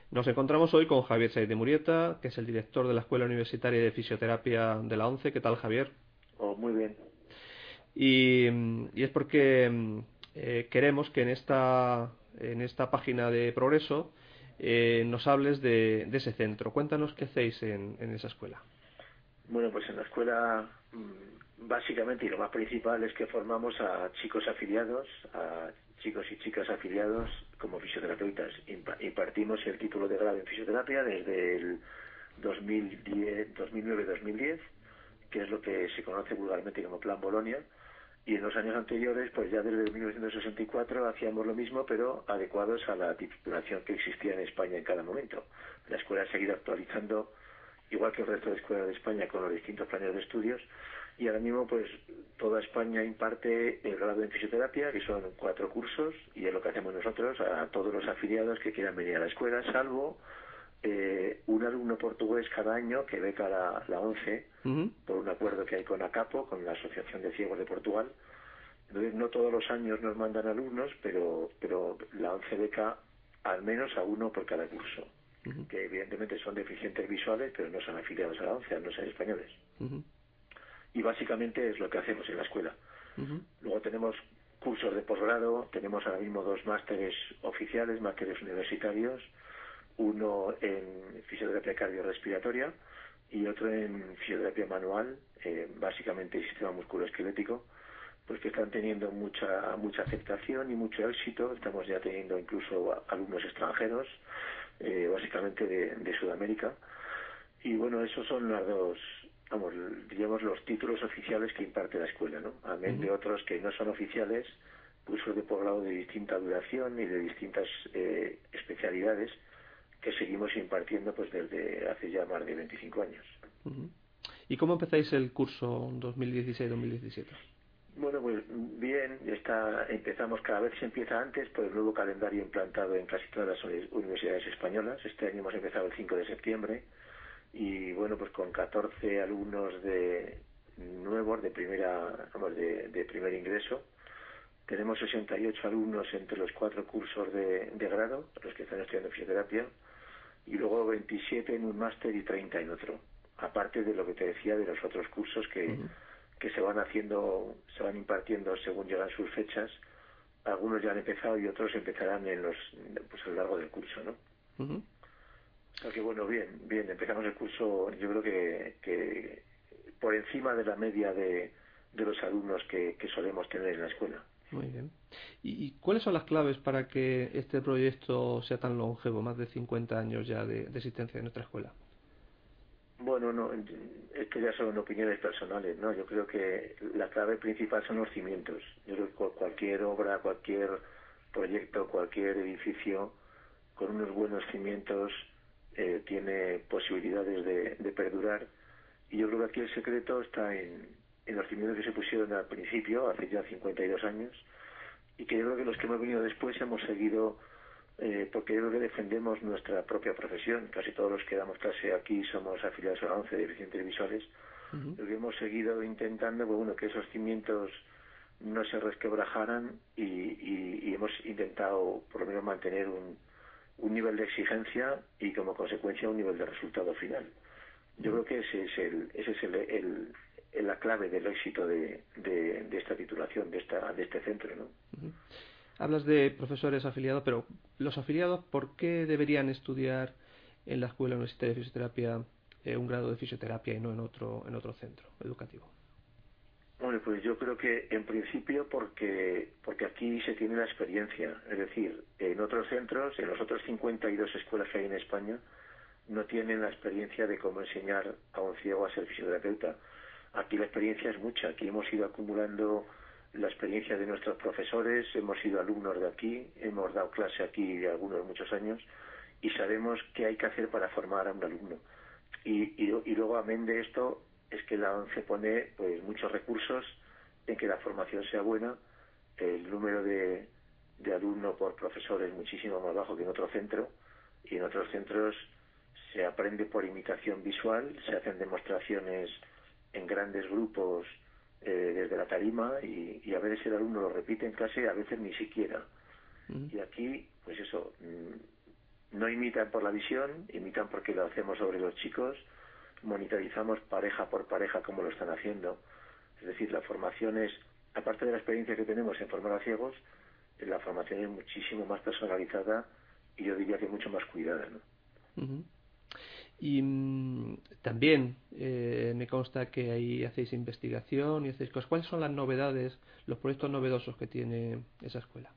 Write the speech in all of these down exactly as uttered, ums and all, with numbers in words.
Nos encontramos hoy con Javier Sáez de Murieta, que es el director de la Escuela Universitaria de Fisioterapia de la ONCE. ¿Qué tal, Javier? Oh, muy bien. Y, y es porque eh, queremos que en esta, en esta página de Progreso eh, nos hables de, de ese centro. Cuéntanos qué hacéis en, en esa escuela. Bueno, pues en la escuela mm, básicamente y lo más principal es que formamos a chicos afiliados, a chicos y chicas afiliados como fisioterapeutas. Impa- Impartimos el título de grado en fisioterapia desde el dos mil diez, dos mil nueve dos mil diez, que es lo que se conoce vulgarmente como Plan Bolonia. Y en los años anteriores, pues ya desde mil novecientos sesenta y cuatro hacíamos lo mismo, pero adecuados a la titulación que existía en España en cada momento. La escuela ha seguido actualizando, igual que el resto de escuelas de España, con los distintos planes de estudios. Y ahora mismo, pues toda España imparte el grado en fisioterapia, que son cuatro cursos, y es lo que hacemos nosotros a todos los afiliados que quieran venir a la escuela, salvo eh, un alumno portugués cada año que beca la, la ONCE Ujú. por un acuerdo que hay con ACAPO, con la Asociación de Ciegos de Portugal. Entonces, no todos los años nos mandan alumnos, pero, pero la ONCE beca al menos a uno por cada curso, Ujú. que evidentemente son deficientes visuales, pero no son afiliados a la ONCE, no son españoles. Ujú. Y básicamente es lo que hacemos en la escuela. Ujú. Luego tenemos cursos de posgrado, tenemos ahora mismo dos másteres oficiales, másteres universitarios, uno en fisioterapia cardiorrespiratoria y otro en fisioterapia manual, eh, básicamente sistema musculoesquelético, pues que están teniendo mucha mucha aceptación y mucho éxito. Estamos ya teniendo incluso a- alumnos extranjeros, eh, básicamente de, de Sudamérica. Y bueno, esos son las dos, vamos, digamos, los títulos oficiales que imparte la escuela, ¿no? Amén Ujú. de otros que no son oficiales, cursos de posgrado de distinta duración y de distintas eh, especialidades que seguimos impartiendo pues desde hace ya más de veinticinco años. Ujú. ¿Y cómo empezáis el curso dos mil dieciséis dos mil diecisiete? Bueno, pues bien, está, empezamos, cada vez se empieza antes por el nuevo calendario implantado en casi todas las uni- universidades españolas. Este año hemos empezado el cinco de septiembre y bueno, pues con catorce alumnos de nuevos de primera, vamos, de, de primer ingreso. Tenemos sesenta y ocho alumnos entre los cuatro cursos de, de grado, los que están estudiando fisioterapia, y luego veintisiete en un máster y treinta en otro. Aparte de lo que te decía de los otros cursos que, Ujú. que se van haciendo, se van impartiendo según llegan sus fechas. Algunos ya han empezado y otros empezarán en los, pues a lo largo del curso, ¿no? Ujú. O sea que bueno, bien, bien, empezamos el curso, yo creo que, que por encima de la media de, de los alumnos que, que solemos tener en la escuela. Muy bien. ¿Y, y cuáles son las claves para que este proyecto sea tan longevo, más de cincuenta años ya de, de existencia de nuestra escuela? Bueno, no, esto ya son opiniones personales, ¿no? Yo creo que la clave principal son los cimientos. Yo creo que cu- cualquier obra, cualquier proyecto, cualquier edificio con unos buenos cimientos eh, tiene posibilidades de, de perdurar. Y yo creo que aquí el secreto está en, en los cimientos que se pusieron al principio, hace ya cincuenta y dos años, y que yo creo que los que hemos venido después hemos seguido, eh, porque yo creo que defendemos nuestra propia profesión. Casi todos los que damos clase aquí somos afiliados a la ONCE de deficientes visuales. Ujú. Lo que hemos seguido intentando, pues bueno, que esos cimientos no se resquebrajaran y, y- y hemos intentado por lo menos mantener un, un nivel de exigencia y como consecuencia un nivel de resultado final. Yo Ujú. creo que ese es el, ese es el, el- el- la clave del éxito de, de- de esta titulación, de esta, de este centro, ¿no? Ujú. Hablas de profesores afiliados, pero los afiliados, ¿por qué deberían estudiar en la Escuela Universitaria de Fisioterapia eh, un grado de fisioterapia y no en otro en otro centro educativo? Bueno, pues yo creo que en principio porque porque aquí se tiene la experiencia, es decir, en otros centros, en las otras cincuenta y dos escuelas que hay en España, no tienen la experiencia de cómo enseñar a un ciego a ser fisioterapeuta. Aquí la experiencia es mucha, aquí hemos ido acumulando la experiencia de nuestros profesores, hemos sido alumnos de aquí, hemos dado clase aquí de algunos muchos años y sabemos qué hay que hacer para formar a un alumno. Y, y, y luego, amén de esto, es que la ONCE pone pues muchos recursos en que la formación sea buena, el número de, de alumno por profesor es muchísimo más bajo que en otro centro, y en otros centros se aprende por imitación visual, se hacen demostraciones en grandes grupos eh, desde la tarima y, y a veces el alumno lo repite en clase, a veces ni siquiera. Ujú. Y aquí, pues eso, mm, no imitan por la visión, imitan porque lo hacemos sobre los chicos, monitorizamos pareja por pareja cómo lo están haciendo. Es decir, la formación es, aparte de la experiencia que tenemos en formar a ciegos, la formación es muchísimo más personalizada y yo diría que mucho más cuidada, ¿no? Uh-huh. Y mmm, también eh, me consta que ahí hacéis investigación y hacéis cosas. ¿Cuáles son las novedades, los proyectos novedosos que tiene esa escuela?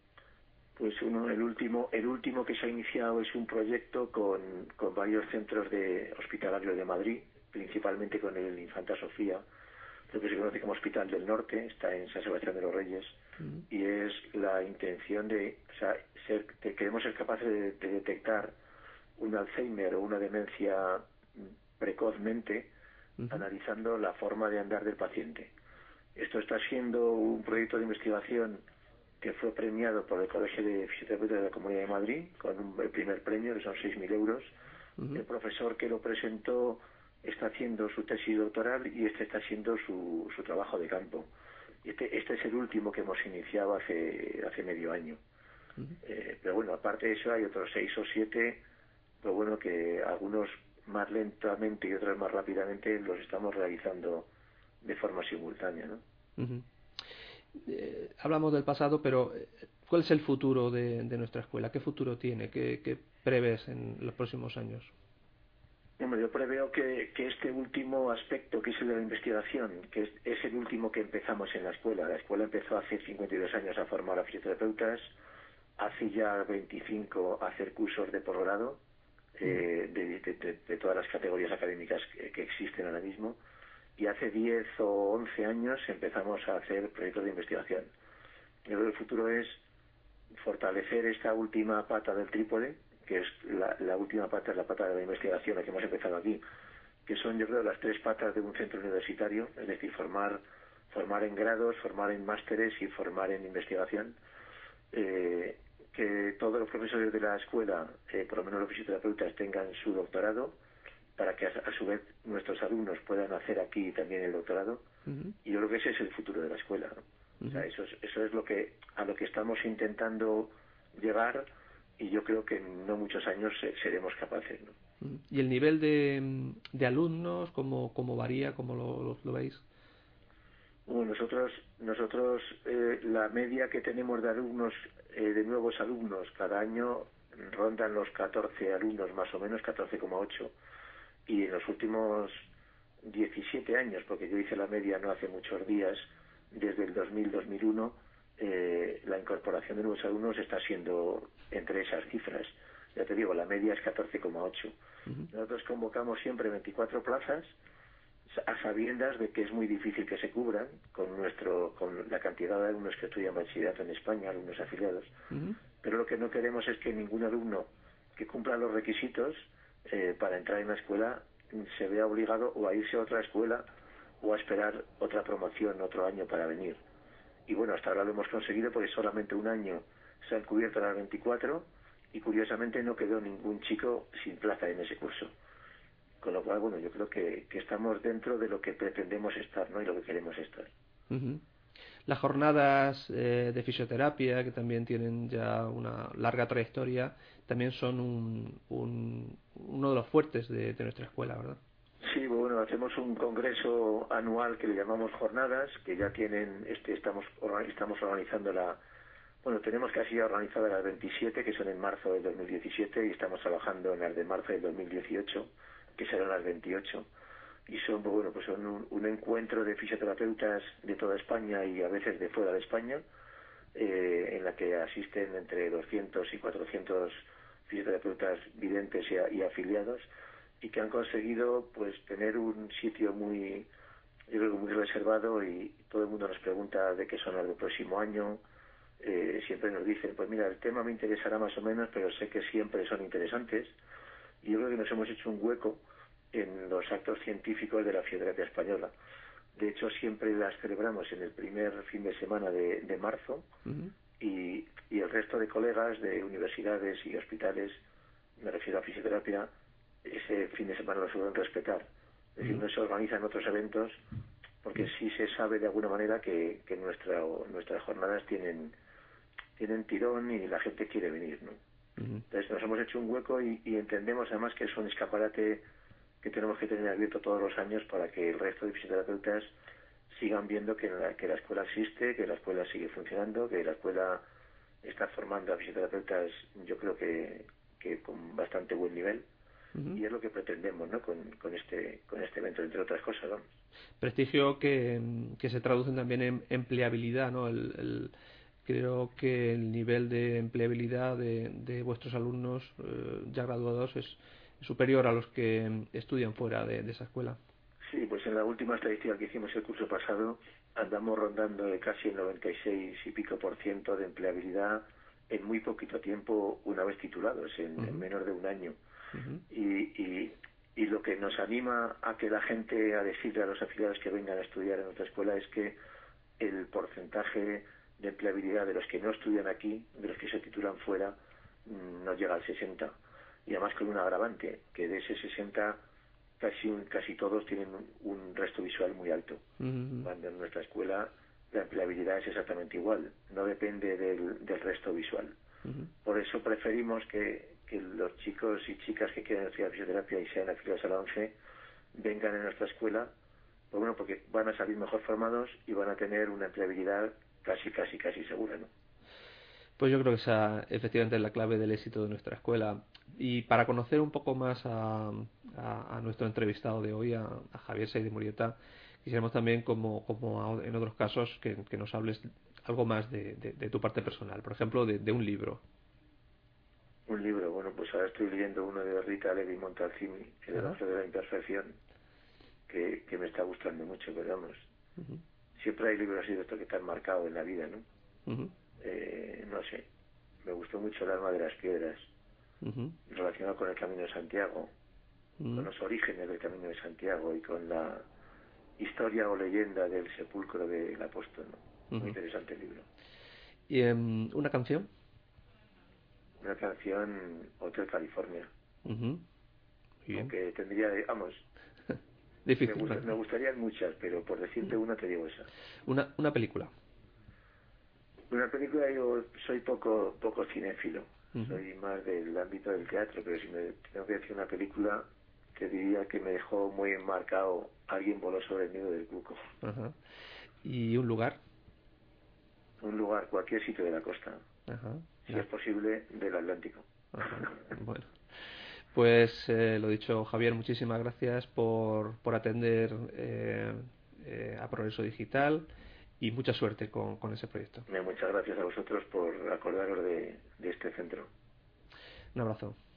Pues uno, el último, el último que se ha iniciado es un proyecto con, con varios centros de hospitalarios de Madrid, principalmente con el Infanta Sofía, lo que se conoce como Hospital del Norte, está en San Sebastián de los Reyes, uh-huh. y es la intención de, o sea, ser, de, queremos ser capaces de, de detectar un Alzheimer o una demencia precozmente, uh-huh. analizando la forma de andar del paciente. Esto está siendo un proyecto de investigación que fue premiado por el Colegio de Fisioterapeutas de la Comunidad de Madrid con un, el primer premio, que son seis mil euros. Uh-huh. El profesor que lo presentó está haciendo su tesis doctoral y este está haciendo su, su trabajo de campo. Este, este es el último que hemos iniciado hace, hace medio año. Uh-huh. Eh, pero bueno, aparte de eso hay otros seis o siete, pero bueno, que algunos más lentamente y otros más rápidamente los estamos realizando de forma simultánea, ¿no? Uh-huh. Eh, hablamos del pasado, pero ¿cuál es el futuro de, de nuestra escuela? ¿Qué futuro tiene? ¿Qué, qué prevés en los próximos años? Bueno, yo preveo que, que este último aspecto, que es el de la investigación, que es, es el último que empezamos en la escuela. La escuela empezó hace cincuenta y dos años a formar a fisioterapeutas, hace ya veinticinco a hacer cursos de posgrado eh, de, de, de, de todas las categorías académicas que, que existen ahora mismo, y hace diez o once años empezamos a hacer proyectos de investigación. Yo creo que el futuro es fortalecer esta última pata del trípode, que es la, la última pata, es la pata de la investigación, la que hemos empezado aquí, que son, yo creo, las tres patas de un centro universitario, es decir, formar, formar en grados, formar en másteres y formar en investigación. Eh, que todos los profesores de la escuela, eh, por lo menos los fisioterapeutas, tengan su doctorado, para que a, a su vez nuestros alumnos puedan hacer aquí también el doctorado. Uh-huh. Y yo creo que ese es el futuro de la escuela, ¿no? Uh-huh. O sea, eso es, eso es lo que a lo que estamos intentando llegar, y yo creo que en no muchos años seremos capaces, ¿no? Uh-huh. ¿Y el nivel de, de alumnos, cómo, cómo varía, cómo lo, lo, lo veis? Bueno, nosotros, nosotros eh, la media que tenemos de alumnos, eh, de nuevos alumnos cada año, rondan los catorce alumnos más o menos, catorce coma ocho. Y en los últimos diecisiete años, porque yo hice la media no hace muchos días, desde el dos mil dos mil uno, eh, la incorporación de nuevos alumnos está siendo entre esas cifras. Ya te digo, la media es catorce coma ocho. Uh-huh. Nosotros convocamos siempre veinticuatro plazas, a sabiendas de que es muy difícil que se cubran con nuestro con la cantidad de alumnos que estudian bachillerato en España, alumnos afiliados. Uh-huh. Pero lo que no queremos es que ningún alumno que cumpla los requisitos eh, para entrar en la escuela se vea obligado o a irse a otra escuela o a esperar otra promoción otro año para venir. Y bueno, hasta ahora lo hemos conseguido porque solamente un año se han cubierto las veinticuatro y curiosamente no quedó ningún chico sin plaza en ese curso. Con lo cual, bueno, yo creo que, que estamos dentro de lo que pretendemos estar, ¿no? Y lo que queremos estar. Uh-huh. Las jornadas eh, de fisioterapia, que también tienen ya una larga trayectoria, también son un, un, uno de los fuertes de, de nuestra escuela, ¿verdad? Sí, bueno, hacemos un congreso anual que le llamamos jornadas, que ya tienen, este, estamos, estamos organizando la, bueno, tenemos casi ya organizadas las veintisiete, que son en marzo del dos mil diecisiete, y estamos trabajando en las de marzo del dos mil dieciocho, que serán las veintiocho, y son, bueno, pues son un, un encuentro de fisioterapeutas de toda España y a veces de fuera de España, eh, en la que asisten entre doscientos y cuatrocientos fisioterapeutas videntes y, y afiliados, y que han conseguido pues tener un sitio muy, yo creo que muy reservado, y todo el mundo nos pregunta de qué son las del próximo año. Eh, siempre nos dicen, pues mira, el tema me interesará más o menos, pero sé que siempre son interesantes, y yo creo que nos hemos hecho un hueco en los actos científicos de la fisioterapia española. De hecho, siempre las celebramos en el primer fin de semana de, de marzo, uh-huh. y, y el resto de colegas de universidades y hospitales, me refiero a fisioterapia, ese fin de semana lo suelen respetar. Es decir, uh-huh. no se organizan otros eventos porque uh-huh. sí se sabe de alguna manera que, que nuestra, nuestras jornadas tienen, tienen tirón y la gente quiere venir, ¿no? Uh-huh. Entonces nos hemos hecho un hueco y, y entendemos además que es un escaparate que tenemos que tener abierto todos los años para que el resto de fisioterapeutas sigan viendo que la, que la escuela existe, que la escuela sigue funcionando, que la escuela está formando a fisioterapeutas, yo creo que, que con bastante buen nivel. Uh-huh. Y es lo que pretendemos, ¿no? con, con este con este evento, entre otras cosas, vamos. Prestigio que, que se traducen también en empleabilidad, ¿no? El, el, creo que el nivel de empleabilidad de, de vuestros alumnos eh, ya graduados es superior a los que estudian fuera de, de esa escuela. Sí, pues en la última estadística que hicimos el curso pasado andamos rondando de casi el noventa y seis y pico por ciento de empleabilidad en muy poquito tiempo una vez titulados, en, uh-huh. en menos de un año. Uh-huh. y, y, y lo que nos anima a que la gente, a decirle a los afiliados que vengan a estudiar en nuestra escuela es que el porcentaje de empleabilidad de los que no estudian aquí, de los que se titulan fuera, no llega al sesenta. Y además con un agravante, que de ese sesenta casi un, casi todos tienen un, un resto visual muy alto. Uh-huh. Cuando en nuestra escuela la empleabilidad es exactamente igual, no depende del, del resto visual. Uh-huh. Por eso preferimos que, que los chicos y chicas que quieran estudiar fisioterapia y sean afiliados a la ONCE vengan a nuestra escuela, pues bueno, porque van a salir mejor formados y van a tener una empleabilidad casi, casi, casi segura, ¿no? Pues yo creo que esa efectivamente es la clave del éxito de nuestra escuela. Y para conocer un poco más a, a, a nuestro entrevistado de hoy, a, a Javier Saiz de Murieta, quisiéramos también, como, como en otros casos, que, que nos hables algo más de, de, de tu parte personal, por ejemplo, de, de un libro. Un libro, bueno, pues ahora estoy leyendo uno de Rita Levi Montalcini, El elogio de la imperfección, que, que me está gustando mucho, pero vamos, uh-huh. siempre hay libros así de estos que te han marcado en la vida, ¿no? Uh-huh. Eh, no sé, me gustó mucho El alma de las piedras, uh-huh. relacionado con el Camino de Santiago, uh-huh. con los orígenes del Camino de Santiago y con la historia o leyenda del sepulcro del apóstol, ¿no? Uh-huh. Muy interesante el libro. ¿Y um, una canción? Una canción, Hotel California. Uh-huh. Aunque tendría, vamos, difícil. Me, gusta, me gustarían muchas, pero por decirte una te digo esa. Una, una película. Una película, yo soy poco poco cinéfilo, uh-huh. soy más del ámbito del teatro, pero si me tengo que decir una película, te diría que me dejó muy enmarcado Alguien voló sobre el nido del cuco. Uh-huh. ¿Y un lugar? Un lugar, cualquier sitio de la costa, uh-huh. si yeah. es posible, del Atlántico. Uh-huh. Bueno. Pues eh, lo dicho, Javier, muchísimas gracias por, por atender eh, eh, a Progreso Digital y mucha suerte con, con ese proyecto. Muchas gracias a vosotros por acordaros de, de este centro. Un abrazo.